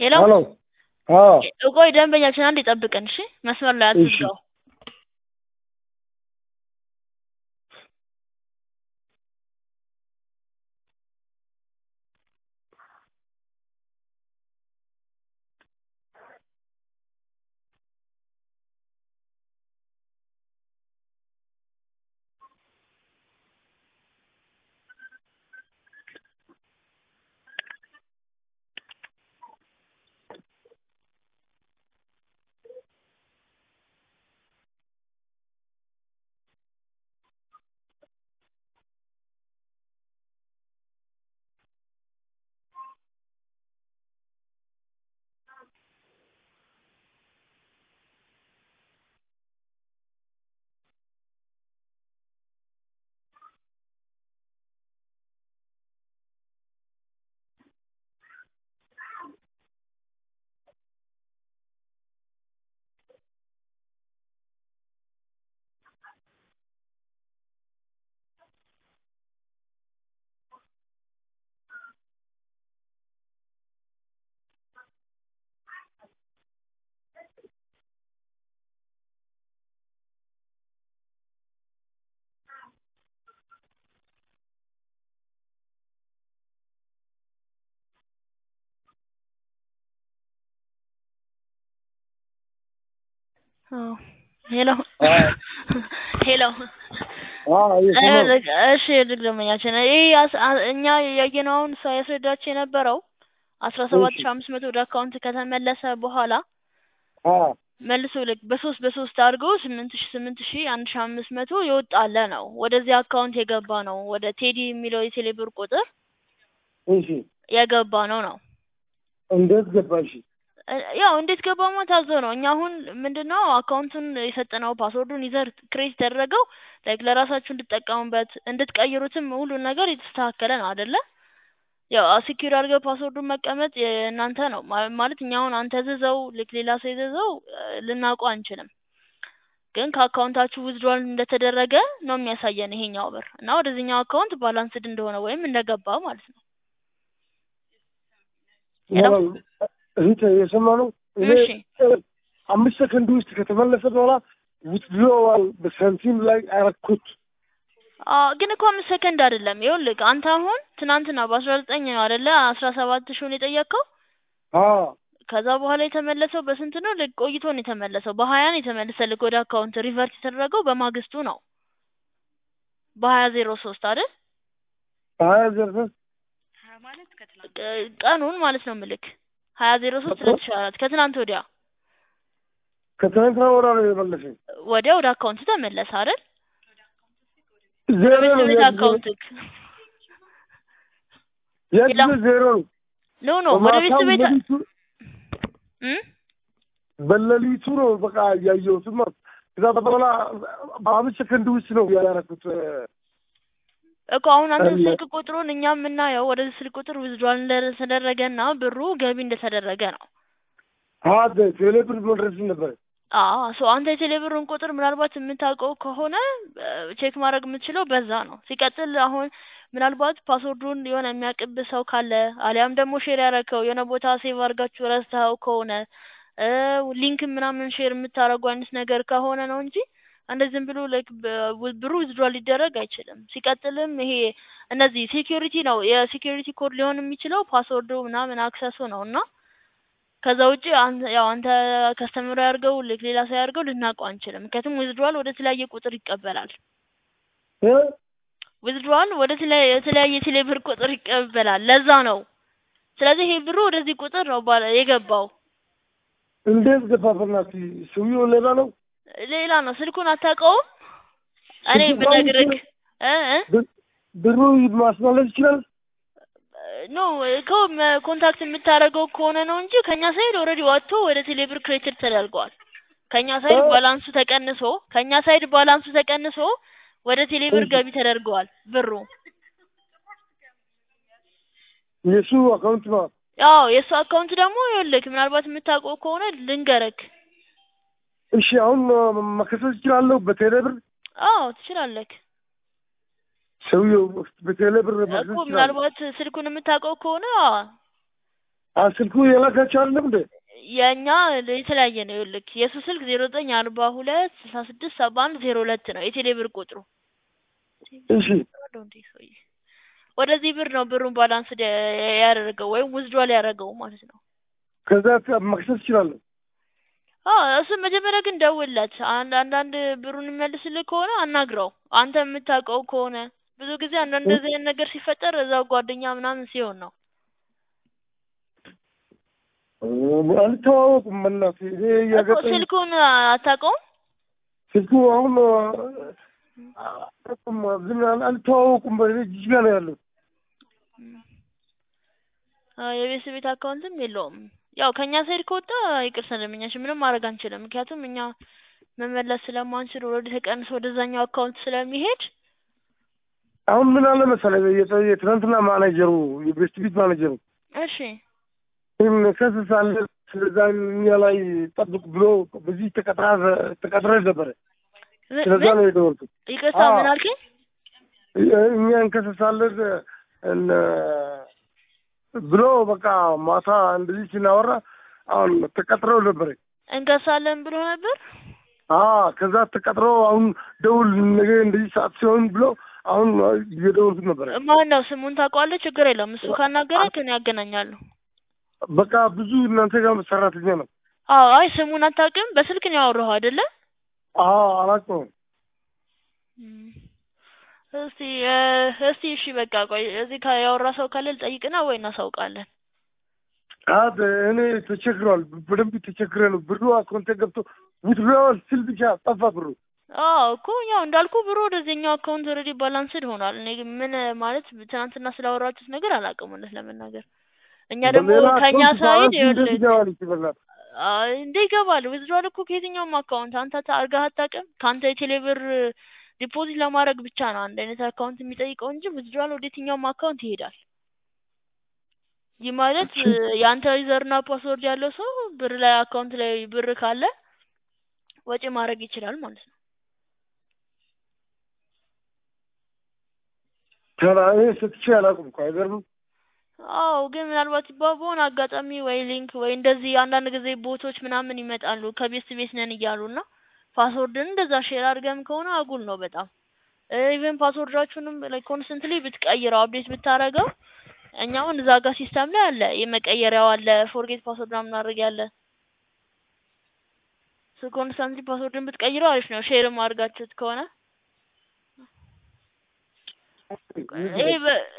ሄሎ ሄሎ ቆይ ደንበኛችን አንድ ይጠብቀን እሺ መስመር ላይ እሺ አትዝጋው ሄሎ ሄሎ እሺ ደንበኛችን እኛ ያየነውን ሰው ያስረዳችሁ የነበረው 17500 ወደ አካውንት ከተመለሰ በኋላ መልሶ ልክ በሶስት አድርገው 8000 1500 ይወጣል ነው ወደዚህ አካውንት የገባ ነው ወደ ቴዲ የሚለው የቴሌብር ቁጥር እሺ የገባ ነው እንዴት ገባሽ ያው እንዴት ገባማ ታዞ ነው እኛ አሁን ምንድነው አካውንቱን የሰጠነው ፓስወርዱን ዩዘር ክሬት ተደረገው ላይክ ለራሳችሁ እንድትጠቀሙበት እንድትቀይሩትም ሁሉ ነገር የተስተካከለ ነው አይደለ ያው ሲኪዩር አድርገው ፓስወርዱን መቀመጥ እናንተ ነው ማለት እኛ አሁን አንተ ዘዘው ሌላ ሰው ይዘዘው ልናውቀው አንችልም ግን ከአካውንታችሁ ዊዝድሮል እንደተደረገ ነው የሚያሳየን ይሄኛው ብር እና ወደዚህኛው አካውንት ባላንስድ እንደሆነ ወይም እንደገባ ማለት ነው እንት የሰማነው እሺ 5 ሰከንድ ውስጥ ከተመለሰ በኋላ ዊዝድሮዋል በሳንቲም ላይ አረኩት ግን እኮ 5 ሰከንድ አይደለም ይኸውልህ አንተ አሁን ትናንትና በ19 ነው አይደለ 17000 የጠየቀው ከዛ በኋላ የተመለሰው በስንት ነው ለቆይቶ ነው የተመለሰው በ20 ነው የተመለሰልህ ወደ አካውንት ሪቨርስ የተደረገው በማግስቱ ነው በ2003 አይደል 2003 ማለት ቀኑን ማለት ነው ምልክ 2003 ከትናንት ወዲያ ከትናንት ወዲያ ነው የመለሰው ወደ አካውንት ተመለሰ አይደል ዜሮ ነው አካውንትክ ዜሮ ነው ወደ ቤት ቤት በለሊቱ ነው በቃ ያየሁት ማለት ከዛ በኋላ በ5 ሰከንድ ውስጥ ነው ያደረኩት እኮ አሁን አንተ ስልክ ቁጥሩን እኛም የምናየው ወደ ስልክ ቁጥር ዊዝድሮል እንደተደረገና ብሩ ገቢ እንደተደረገ ነው ቴሌብር መድረስ ነበር አንተ የቴሌብርን ቁጥር ምናልባት የምታውቀው ከሆነ ቼክ ማድረግ የምትችለው በዛ ነው ሲቀጥል አሁን ምናልባት ፓስወርዱን የሆነ የሚያቀብል ሰው ካለ አሊያም ደግሞ ሼር ያደረከው የሆነ ቦታ ሴቭ አድርጋችሁ ረስተኸው ከሆነ ሊንክ ምናምን ሼር የምታረጉ አይነት ነገር ከሆነ ነው እንጂ እንደዚህ ብሎ ላይክ ብሩ ዊዝድሮል ሊደረግ አይችልም ሲቀጥልም ይሄ እነዚህ ሴኩሪቲ ነው የሴኩሪቲ ኮድ ሊሆን የሚችለው ፓስወርዱ ምናምን አክሰሱ ነውና ከዛ ውጪ አንተ ከስተመር ያርገው ሌላ ሰው ያርገው ልናውቀው አንችልም ምክንያቱም ዊዝድሮል ወደ ተለያየ ቁጥር ይቀበላል ዊዝድሮል ወደ ተለያየ ቴሌብር ቁጥር ይቀበላል ለዛ ነው ስለዚህ ይሄ ብሩ ወደዚህ ቁጥር ነው የገባው እንዴት ገባፈናት ሰውየው ሌላ ነው ስልኩን አታውቀውም እኔ ብነግርህ ብሩ ማስመለስ ይችላል ኮንታክት የምታረገው ከሆነ ነው እንጂ ከኛ ሳይድ ኦሬዲ ወጥቶ ወደ ቴሌብር ክሬዲት ተደርጓል ከኛ ሳይድ ባላንሱ ተቀንሶ ወደ ቴሌብር ገቢ ተደርጓል ብሩ የሱ አካውንት ነው የሱ አካውንት ደግሞ ይኸውልህ ምናልባት የምታውቀው ከሆነ ልንገርክ እሺ አሁን መከሰስ ይችላል በቴሌብር ትችላለህ ሰውየው በቴሌብር ምናልባት ስልኩን የምታውቀው ከሆነ ስልኩ የላካችሁ አይደለም እንዴ? የኛ የተለያየ ነው። ይልክ የሱ ስልክ 0942667102 ነው የቴሌ ብር ቁጥሩ። እሺ ወደዚህ ብር ነው ብሩን ባላንስ ያደረገው ወይም ውዝድዋል ያደረገው ማለት ነው። ከዛ መክሰስ ይችላል። እሱ መጀመሪያ ግን ደውልለት። አንዳንድ ብሩን የሚመልስልህ ከሆነ አናግረው። አንተ የምታውቀው ከሆነ ብዙ ጊዜ አንዳንድ እንደዚህ አይነት ነገር ሲፈጠር እዛው ጓደኛ ምናምን ሲሆን ነው። አልተዋወቁም። መናፍ ይሄ ያገጠ ስልኩን አታውቀውም? ስልኩ አሁን ግን አልተዋወቁም። በዚህ ጋር ነው ያለው። የቤት ቤት አካውንትም የለውም። ያው ከኛ ሳይድ ከወጣ ይቅር ስለምኛሽ ምንም ማድረግ አንችልም። ምክንያቱም እኛ መመለስ ስለማንችል ወደ ተቀንሶ ወደዛኛው አካውንት ስለሚሄድ አሁን ምን አለ መሰለህ የትናንትና ማኔጀሩ የቤስት ቢት ማኔጀሩ እሺ ከስሳለ ስለዛ እኛ ላይ ጠብቅ ብሎ በዚህ ተቀጥረ ነበረ። ስለዛ ነው የደወልኩት። ይቅርታ ምን አልከኝ? እኛ እንከሰሳለን ብሎ በቃ ማታ እንደዚህ ሲናወራ አሁን ተቀጥረው ነበር። እንከሳለን ብሎ ነበር። ከዛ ተቀጥረው አሁን ደውል ነገ እንደዚህ ሰዓት ሲሆን ብሎ አሁን እየደወልኩት ነበር። ማን ነው ስሙን ታውቀዋለህ? ችግር የለም እሱ ካናገረህ ከኔ ያገናኛሉ። በቃ ብዙ እናንተ ጋር ሰራተኛ ነው። አይ ስሙን አታውቅም? በስልክ ነው ያወራኸው አይደለ? አላውቀውም። እስቲ እሺ በቃ ቆይ እዚህ ያወራ ሰው ካለ ልጠይቅና ወይ እናሳውቃለን። እኔ ተቸግሯል። በደንብ ተቸግረ ነው። ብሩ አካውንት ገብቶ ውትድራል ስል ብቻ ጠፋ ብሩ። እኮ ያው እንዳልኩ ብሩ ወደዚህኛው አካውንት ኦልሬዲ ባላንስድ ሆኗል። እኔ ምን ማለት ትናንትና ስላወራችሁት ነገር አላውቅም ለመናገር። እኛ ደግሞ ከኛ ሳይድ እንደ ይገባል ዊዝድሮል እኮ ከየትኛውም አካውንት አንተ አድርገህ አታውቅም። ከአንተ የቴሌ ብር ዲፖዚት ለማድረግ ብቻ ነው አንድ አይነት አካውንት የሚጠይቀው እንጂ ዊዝድሮል ወደ የትኛውም አካውንት ይሄዳል። ይህ ማለት የአንተ ዩዘርና ፓስወርድ ያለው ሰው ብር ላይ አካውንት ላይ ብር ካለ ወጪ ማድረግ ይችላል ማለት ነው። ተራዬ ስትቼ አላውቅም እኮ አይገርምም? ግን ምናልባት በሆነ አጋጣሚ ወይ ሊንክ ወይ እንደዚህ አንዳንድ ጊዜ ቦቶች ምናምን ይመጣሉ ከቤት ነን እያሉና ፓስወርድን እንደዛ ሼር አድርገም ከሆነ አጉል ነው በጣም። ኢቭን ፓስወርዳችሁንም ላይክ ኮንስተንትሊ ብትቀይረው አፕዴት ብታረገው እኛውን እዛ ጋር ሲስተም ላይ አለ የመቀየሪያው አለ ፎርጌት ፓስወርድ ምናምን አድርግ ያለ ኮንስተንትሊ ፓስወርድን ብትቀይረው አሪፍ ነው። ሼርም አድርጋችሁት ከሆነ